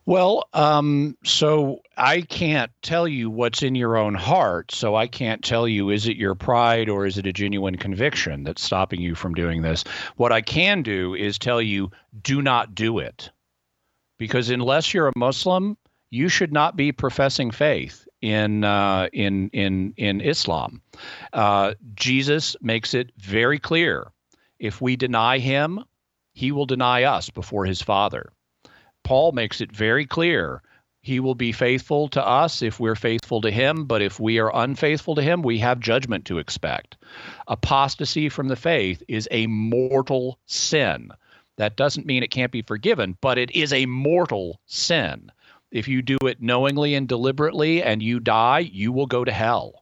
[SPEAKER 2] Well, um, so I can't tell you what's in your own heart. So I can't tell you, is it your pride or is it a genuine conviction that's stopping you from doing this? What I can do is tell you, do not do it. Because unless you're a Muslim, you should not be professing faith in uh, in in in Islam. Uh, Jesus makes it very clear. If we deny him, he will deny us before his Father. Paul makes it very clear. He will be faithful to us if we're faithful to him, but if we are unfaithful to him, we have judgment to expect. Apostasy from the faith is a mortal sin. That doesn't mean it can't be forgiven, but it is a mortal sin. If you do it knowingly and deliberately and you die, you will go to hell.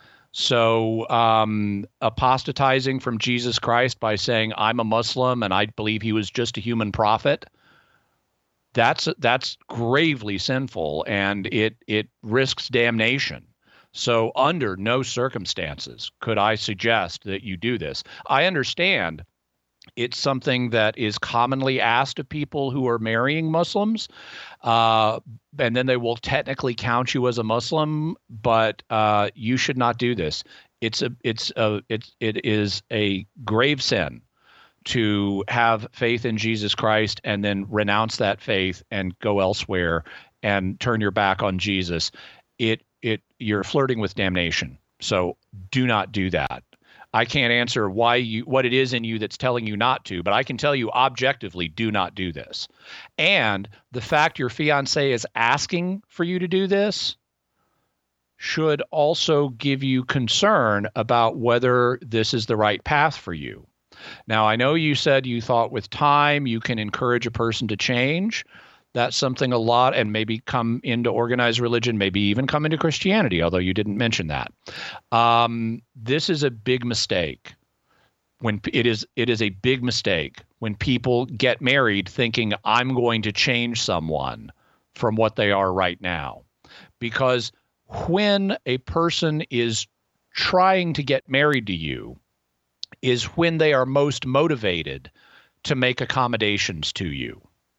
[SPEAKER 2] So um, apostatizing from Jesus Christ by saying, I'm a Muslim and I believe he was just a human prophet, that's that's gravely sinful, and it it risks damnation. So under no circumstances could I suggest that you do this. I understand it's something that is commonly asked of people who are marrying Muslims, uh, and then they will technically count you as a Muslim, but uh, you should not do this. It's a it's a it it is a grave sin to have faith in Jesus Christ and then renounce that faith and go elsewhere and turn your back on Jesus. It it you're flirting with damnation. So do not do that. I can't answer why you what it is in you that's telling you not to, but I can tell you objectively, do not do this. And the fact your fiance is asking for you to do this should also give you concern about whether this is the right path for you. Now, I know you said you thought with time you can encourage a person to change. That's something a lot, and maybe come into organized religion, maybe even come into Christianity, although you didn't mention that. Um, this is a big mistake. When it is, it is a big mistake when people get married thinking I'm going to change someone from what they are right now. Because when a person is trying to get married to you, is when they are most motivated to make accommodations to you.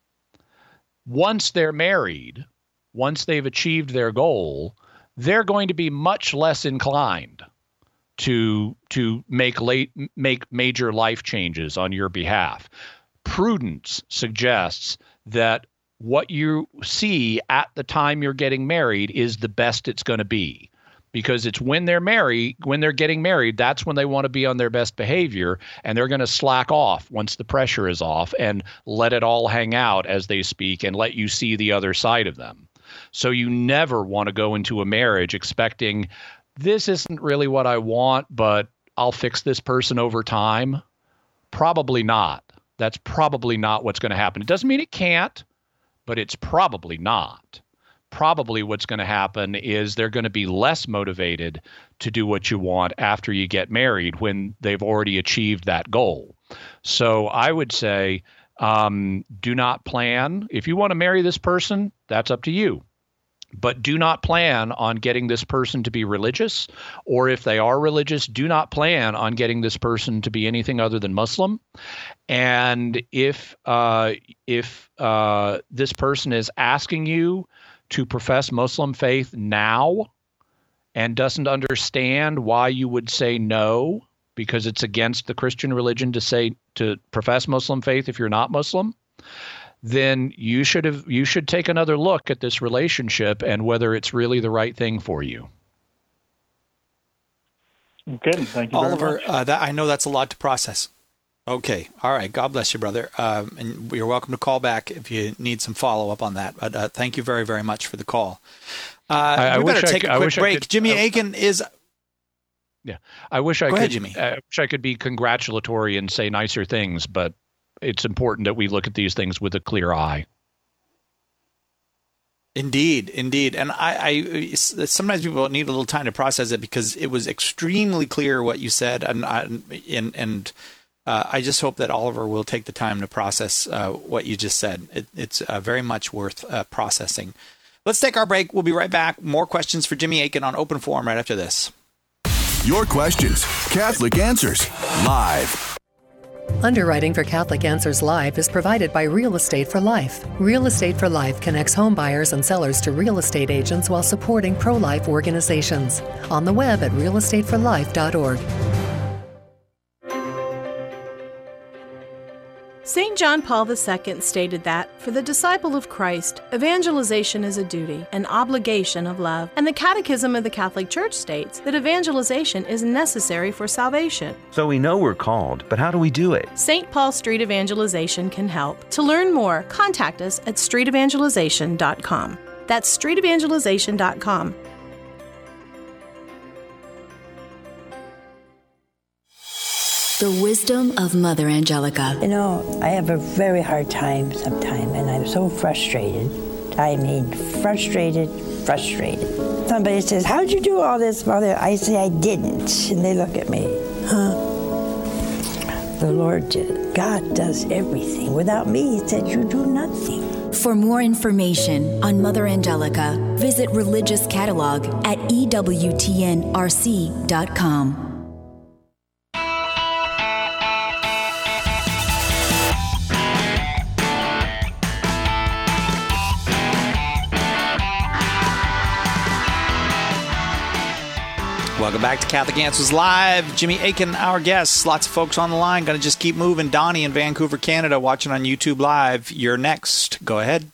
[SPEAKER 2] Once they're married, once they've achieved their goal, they're going to be much less inclined to to make late make major life changes on your behalf. Prudence suggests that what you see at the time you're getting married is the best it's going to be. Because it's when they're married, when they're getting married, that's when they want to be on their best behavior, and they're going to slack off once the pressure is off and let it all hang out as they speak and let you see the other side of them. So you never want to go into a marriage expecting this isn't really what I want, but I'll fix this person over time. Probably not. That's probably not what's going to happen. It doesn't mean it can't, but it's probably not. Probably what's going to happen is they're going to be less motivated to do what you want after you get married when they've already achieved that goal. So I would say um, do not plan. If you want to marry this person, that's up to you. But do not plan on getting this person to be religious, or if they are religious, do not plan on getting this person to be anything other than Muslim. And if uh, if uh, this person is asking you to profess Muslim faith now and doesn't understand why you would say no, because it's against the Christian religion to say to profess Muslim faith if you're not Muslim, then you should have you should take another look at this relationship and whether it's really the right thing for you.
[SPEAKER 15] Okay, thank you,
[SPEAKER 1] Oliver.
[SPEAKER 15] very much.
[SPEAKER 1] Uh, that, I know that's a lot to process. Okay. All right. God bless you, brother. Um, and you're welcome to call back if you need some follow-up on that. But uh, thank you very, very much for the call. Uh,
[SPEAKER 2] I, I
[SPEAKER 1] we better
[SPEAKER 2] wish
[SPEAKER 1] take
[SPEAKER 2] I,
[SPEAKER 1] a quick
[SPEAKER 2] I
[SPEAKER 1] break.
[SPEAKER 2] could,
[SPEAKER 1] Jimmy
[SPEAKER 2] uh,
[SPEAKER 1] Akin is...
[SPEAKER 2] Yeah. I wish I
[SPEAKER 1] Go
[SPEAKER 2] could,
[SPEAKER 1] ahead, Jimmy.
[SPEAKER 2] I wish I could be congratulatory and say nicer things, but it's important that we look at these things with a clear eye.
[SPEAKER 1] Indeed, indeed. And I, I sometimes people need a little time to process it because it was extremely clear what you said. And, and, and uh, I just hope that Oliver will take the time to process uh, what you just said. It, it's uh, very much worth uh, processing. Let's take our break. We'll be right back. More questions for Jimmy Akin on Open Forum right after this.
[SPEAKER 10] Your questions, Catholic Answers, live.
[SPEAKER 16] Underwriting for Catholic Answers Live is provided by Real Estate for Life. Real Estate for Life connects home buyers and sellers to real estate agents while supporting pro-life organizations. On the web at real estate for life dot org.
[SPEAKER 17] Saint John Paul the Second stated that, for the disciple of Christ, evangelization is a duty, an obligation of love, and the Catechism of the Catholic Church states that evangelization is necessary for salvation.
[SPEAKER 18] So we know we're called, but how do we do it?
[SPEAKER 17] Saint Paul Street Evangelization can help. To learn more, contact us at street evangelization dot com. That's street evangelization dot com.
[SPEAKER 19] The wisdom of Mother Angelica.
[SPEAKER 20] You know, I have a very hard time sometimes, and I'm so frustrated. I mean, frustrated, frustrated. Somebody says, how'd you do all this, Mother? I say, I didn't. And they look at me, huh? The Lord did it. God does everything. Without me, He said, you do nothing.
[SPEAKER 19] For more information on Mother Angelica, visit Religious Catalog at E W T N R C dot com.
[SPEAKER 1] Welcome back to Catholic Answers Live. Jimmy Akin, our guest. Lots of folks on the line. Going to just keep moving. Donnie in Vancouver, Canada, watching on YouTube Live. You're next. Go ahead.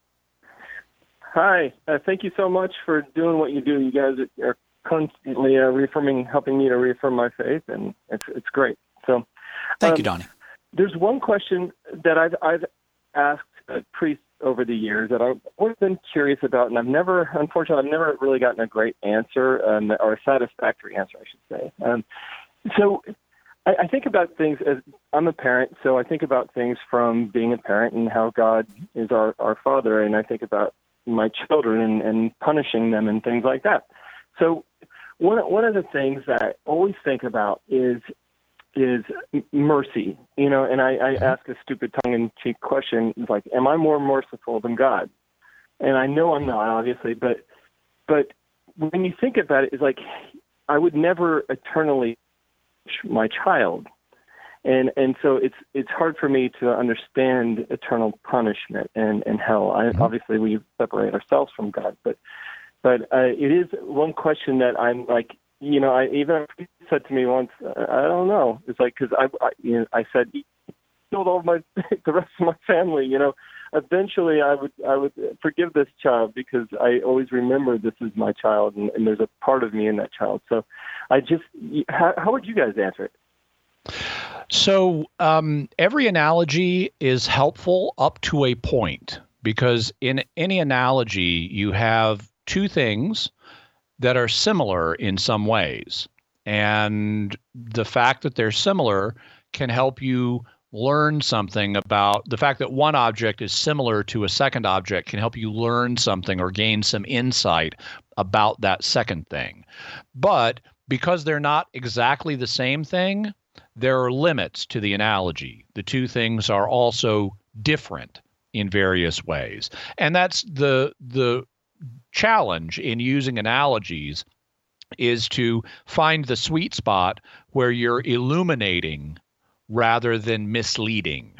[SPEAKER 21] Hi. Uh, thank you so much for doing what you do. You guys are constantly uh, reaffirming, helping me to reaffirm my faith, and it's it's great. So,
[SPEAKER 1] thank
[SPEAKER 21] um,
[SPEAKER 1] you, Donnie.
[SPEAKER 21] There's one question that I've I've asked uh, priests over the years that I've always been curious about, and I've never, unfortunately, I've never really gotten a great answer, um, or a satisfactory answer, I should say. Um, so I, I think about things as, I'm a parent, so I think about things from being a parent and how God is our, our Father, and I think about my children and, and punishing them and things like that. So one, one of the things that I always think about is is mercy, you know, and I, I ask a stupid tongue-in-cheek question, like, am I more merciful than God? And I know I'm not, obviously, but but when you think about it, it's like, I would never eternally my child. And and so it's it's hard for me to understand eternal punishment and, and hell. I, obviously, we separate ourselves from God, but but uh, it is one question that I'm like, you know, I even said to me once, I don't know. It's like, because I, I, you know, I said, killed all of my, the rest of my family. You know, eventually I would, I would forgive this child because I always remember this is my child, and, and there's a part of me in that child. So, I just, how, how would you guys answer it?
[SPEAKER 2] So, um, every analogy is helpful up to a point, because in any analogy you have two things that are similar in some ways. And the fact that they're similar can help you learn something about the fact that one object is similar to a second object can help you learn something or gain some insight about that second thing. But because they're not exactly the same thing, there are limits to the analogy. The two things are also different in various ways. And that's the the challenge in using analogies, is to find the sweet spot where you're illuminating rather than misleading,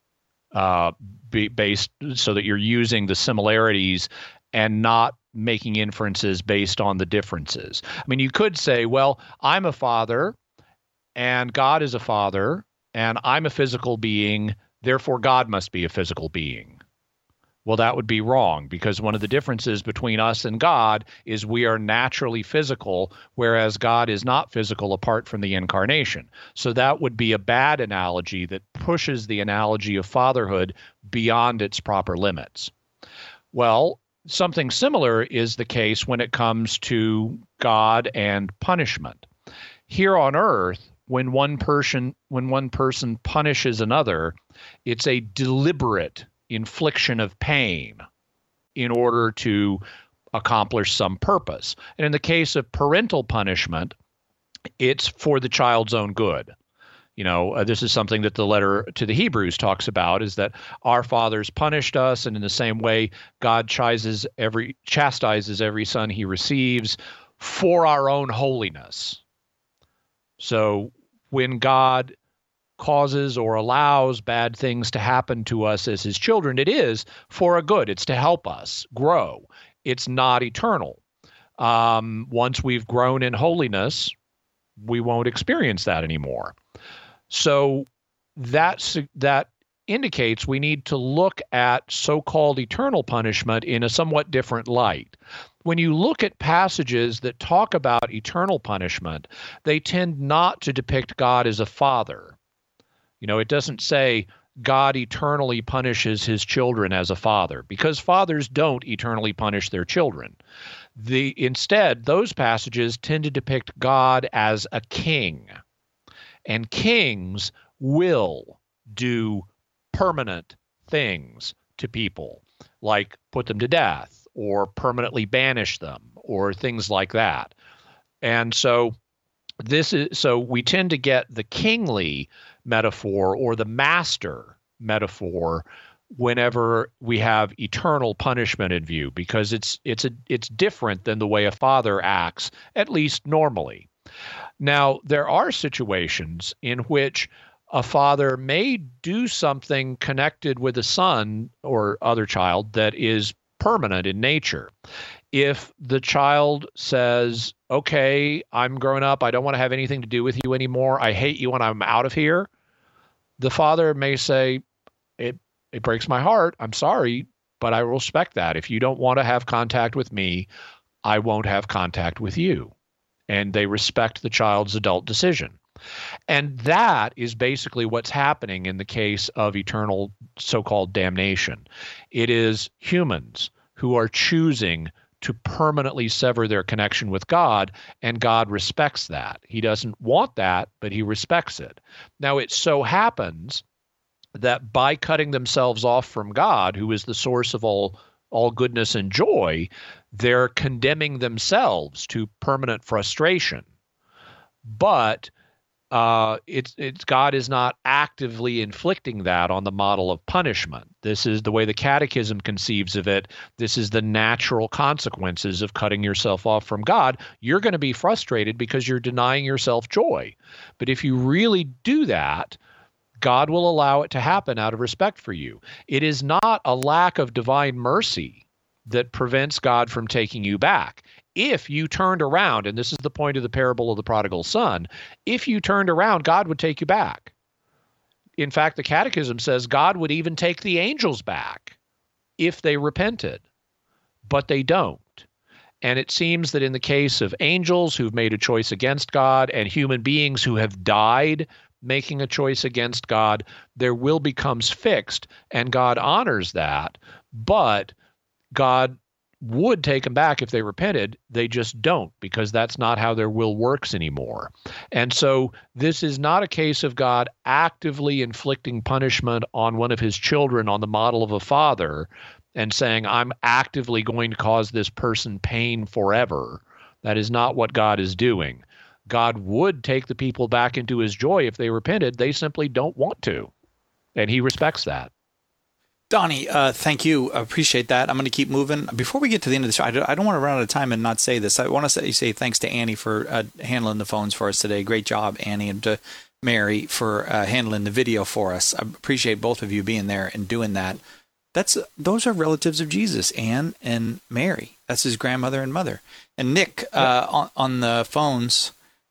[SPEAKER 2] uh, be based so that you're using the similarities and not making inferences based on the differences. I mean, you could say, well, I'm a father and God is a father and I'm a physical being, therefore God must be a physical being. Well, that would be wrong, because one of the differences between us and God is we are naturally physical, whereas God is not physical apart from the incarnation. So that would be a bad analogy that pushes the analogy of fatherhood beyond its proper limits. Well, something similar is the case when it comes to God and punishment. Here on earth, when one person when one person punishes another, it's a deliberate infliction of pain in order to accomplish some purpose. And in the case of parental punishment, it's for the child's own good. You know, uh, this is something that the letter to the Hebrews talks about, is that our fathers punished us, and in the same way, God chastises every, chastises every son he receives for our own holiness. So when God causes or allows bad things to happen to us as his children, it is for a good. It's to help us grow. It's not eternal. Um, once we've grown in holiness, we won't experience that anymore. So that's, that indicates we need to look at so-called eternal punishment in a somewhat different light. When you look at passages that talk about eternal punishment, they tend not to depict God as a father. You know, it doesn't say God eternally punishes his children as a father, because fathers don't eternally punish their children. The, instead, those passages tend to depict God as a king, and kings will do permanent things to people, like put them to death or permanently banish them or things like that. And so this is, so we tend to get the kingly metaphor or the master metaphor whenever we have eternal punishment in view, because it's it's a it's different than the way a father acts, at least normally. Now, there are situations in which a father may do something connected with a son or other child that is permanent in nature. If the child says, okay, I'm grown up, I don't want to have anything to do with you anymore, I hate you and I'm out of here, the father may say, it it breaks my heart, I'm sorry, but I respect that. If you don't want to have contact with me, I won't have contact with you. And they respect the child's adult decision. And that is basically what's happening in the case of eternal so-called damnation. It is humans who are choosing to permanently sever their connection with God, and God respects that. He doesn't want that, but he respects it. Now, it so happens that by cutting themselves off from God, who is the source of all, all goodness and joy, they're condemning themselves to permanent frustration. But Uh, it's it's God is not actively inflicting that on the model of punishment. This is the way the Catechism conceives of it. This is the natural consequences of cutting yourself off from God. You're going to be frustrated because you're denying yourself joy. But if you really do that, God will allow it to happen out of respect for you. It is not a lack of divine mercy that prevents God from taking you back. If you turned around, and this is the point of the parable of the prodigal son, if you turned around, God would take you back. In fact, the Catechism says God would even take the angels back if they repented, but they don't. And it seems that in the case of angels who've made a choice against God and human beings who have died making a choice against God, their will becomes fixed, and God honors that, but God would take them back if they repented. They just don't, because that's not how their will works anymore. And so this is not a case of God actively inflicting punishment on one of his children on the model of a father and saying, I'm actively going to cause this person pain forever. That is not what God is doing. God would take the people back into his joy if they repented. They simply don't want to. And he respects that.
[SPEAKER 1] Donnie, uh, thank you. I appreciate that. I'm going to keep moving. Before we get to the end of the show, I don't, I don't want to run out of time and not say this. I want to say, say thanks to Annie for uh, handling the phones for us today. Great job, Annie, and to Mary for uh, handling the video for us. I appreciate both of you being there and doing that. That's Those are relatives of Jesus, Anne and Mary. That's his grandmother and mother. And Nick, uh, on, on the phones,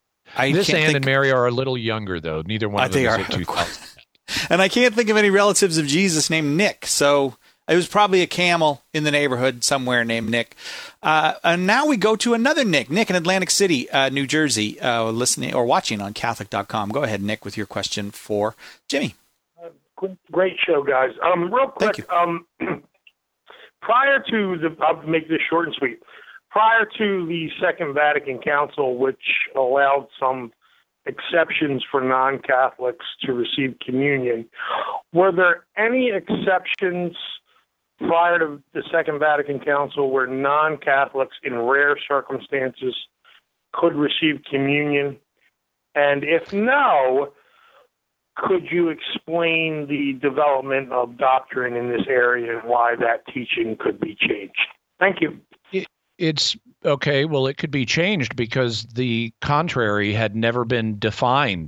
[SPEAKER 1] I
[SPEAKER 2] this
[SPEAKER 1] can't
[SPEAKER 2] Anne
[SPEAKER 1] think,
[SPEAKER 2] and Mary are a little younger, though. Neither one
[SPEAKER 1] uh,
[SPEAKER 2] of them
[SPEAKER 1] they
[SPEAKER 2] is
[SPEAKER 1] are,
[SPEAKER 2] at two thousand.
[SPEAKER 1] And I can't think of any relatives of Jesus named Nick. So it was probably a camel in the neighborhood somewhere named Nick. Uh, and now we go to another Nick, Nick in Atlantic City, uh, New Jersey, uh, listening or watching on Catholic dot com. Go ahead, Nick, with your question for Jimmy.
[SPEAKER 3] Uh, great show, guys. Um, real quick,
[SPEAKER 1] Thank you.
[SPEAKER 3] Um, prior to the, I'll make this short and sweet. Prior to the Second Vatican Council, which allowed some exceptions for non-Catholics to receive communion, were there any exceptions prior to the Second Vatican Council where non-Catholics in rare circumstances could receive communion? And if no, could you explain the development of doctrine in this area and why that teaching could be changed? Thank you.
[SPEAKER 2] It's okay. Well, it could be changed because the contrary had never been defined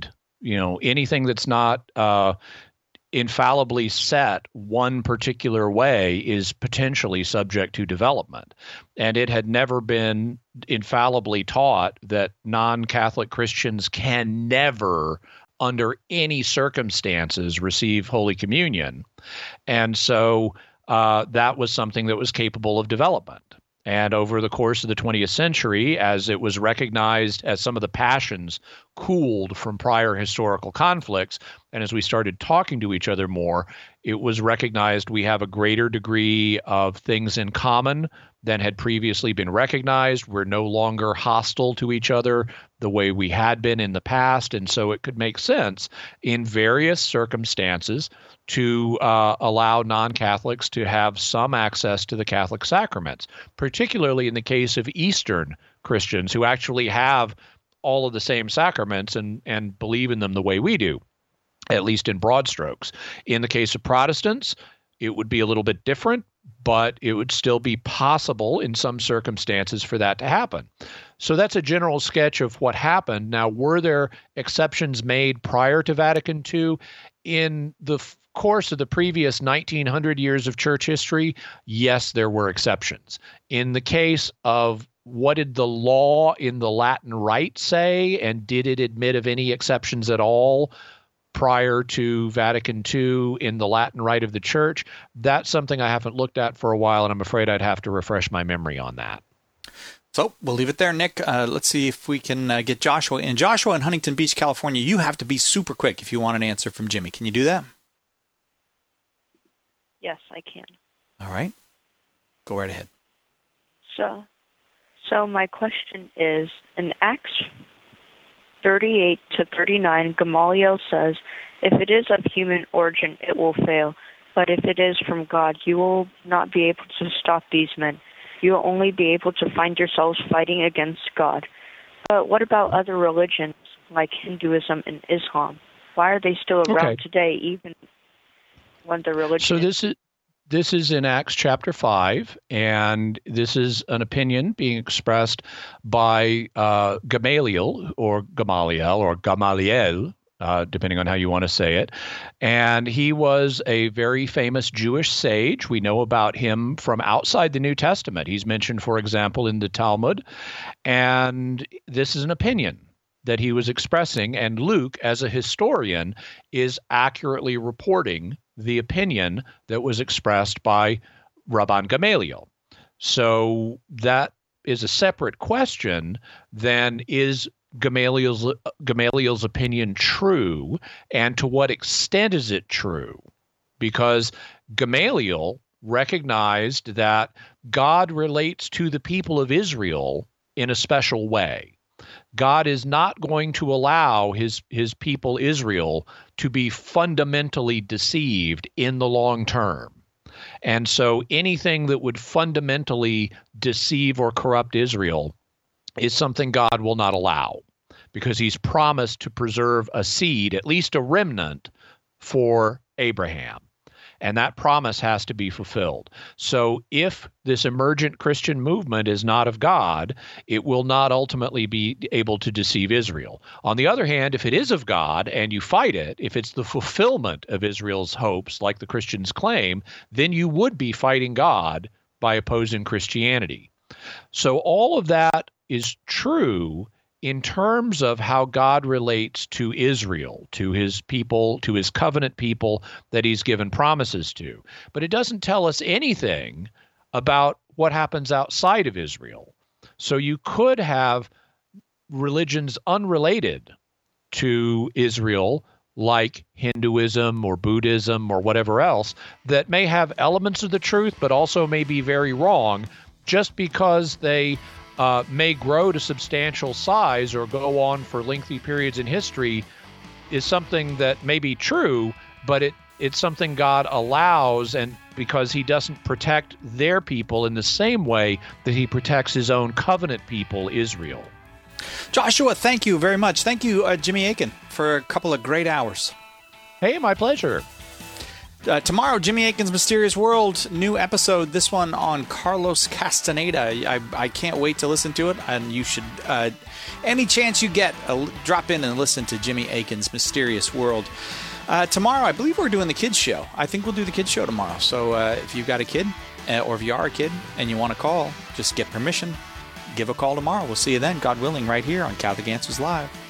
[SPEAKER 2] you know, anything that's not uh, infallibly set one particular way is potentially subject to development. And it had never been infallibly taught that non-Catholic Christians can never, under any circumstances, receive Holy Communion. And so uh, that was something that was capable of development. And over the course of the twentieth century, as it was recognized, as some of the passions cooled from prior historical conflicts, and as we started talking to each other more, it was recognized we have a greater degree of things in common than had previously been recognized. We're no longer hostile to each other the way we had been in the past. And so it could make sense in various circumstances to uh, allow non-Catholics to have some access to the Catholic sacraments, particularly in the case of Eastern Christians who actually have all of the same sacraments and, and believe in them the way we do, at least in broad strokes. In the case of Protestants, it would be a little bit different, but it would still be possible in some circumstances for that to happen. So that's a general sketch of what happened. Now, were there exceptions made prior to Vatican Two? In the f- course of the previous nineteen hundred years of church history, yes, there were exceptions. In the case of what did the law in the Latin Rite say, and did it admit of any exceptions at all prior to Vatican Two in the Latin Rite of the Church? That's something I haven't looked at for a while, and I'm afraid I'd have to refresh my memory on that.
[SPEAKER 1] So we'll leave it there, Nick. Uh, let's see if we can uh, get Joshua in. Joshua in Huntington Beach, California, you have to be super quick if you want an answer from Jimmy. Can you do that?
[SPEAKER 5] Yes, I can.
[SPEAKER 1] All right. Go right ahead.
[SPEAKER 5] So, so my question is, in Acts thirty-eight to thirty-nine, Gamaliel says, if it is of human origin, it will fail. But if it is from God, you will not be able to stop these men. You will only be able to find yourselves fighting against God. But what about other religions like Hinduism and Islam? Why are they still around
[SPEAKER 2] Okay.
[SPEAKER 5] today, even when the religion
[SPEAKER 2] So this is this is in Acts chapter five, and this is an opinion being expressed by uh, Gamaliel or Gamaliel or Gamaliel, uh, depending on how you want to say it. And he was a very famous Jewish sage. We know about him from outside the New Testament. He's mentioned, for example, in the Talmud. And this is an opinion that he was expressing, and Luke, as a historian, is accurately reporting the opinion that was expressed by Rabban Gamaliel. So that is a separate question than is Gamaliel's, Gamaliel's opinion true, and to what extent is it true? Because Gamaliel recognized that God relates to the people of Israel in a special way. God is not going to allow his, his people Israel to be fundamentally deceived in the long term. And so anything that would fundamentally deceive or corrupt Israel is something God will not allow, because he's promised to preserve a seed, at least a remnant, for Abraham. And that promise has to be fulfilled. So if this emergent Christian movement is not of God, it will not ultimately be able to deceive Israel. On the other hand, if it is of God and you fight it, if it's the fulfillment of Israel's hopes, like the Christians claim, then you would be fighting God by opposing Christianity. So all of that is true in terms of how God relates to Israel, to his people, to his covenant people that he's given promises to. But it doesn't tell us anything about what happens outside of Israel. So you could have religions unrelated to Israel, like Hinduism or Buddhism or whatever else, that may have elements of the truth, but also may be very wrong, just because they Uh, may grow to substantial size or go on for lengthy periods in history, is something that may be true, but it it's something God allows, and because he doesn't protect their people in the same way that he protects his own covenant people, Israel.
[SPEAKER 1] Joshua, thank you very much. Thank you, uh, Jimmy Akin, for a couple of great hours.
[SPEAKER 2] Hey, my pleasure.
[SPEAKER 1] Uh, tomorrow, Jimmy Akin's Mysterious World, new episode, this one on Carlos Castaneda. I, I can't wait to listen to it, and you should, uh, any chance you get, uh, drop in and listen to Jimmy Akin's Mysterious World. Uh, tomorrow, I believe we're doing the kids show. I think we'll do the kids show tomorrow. So uh, if you've got a kid, uh, or if you are a kid and you want to call, just get permission, give a call tomorrow. We'll see you then, God willing, right here on Catholic Answers Live.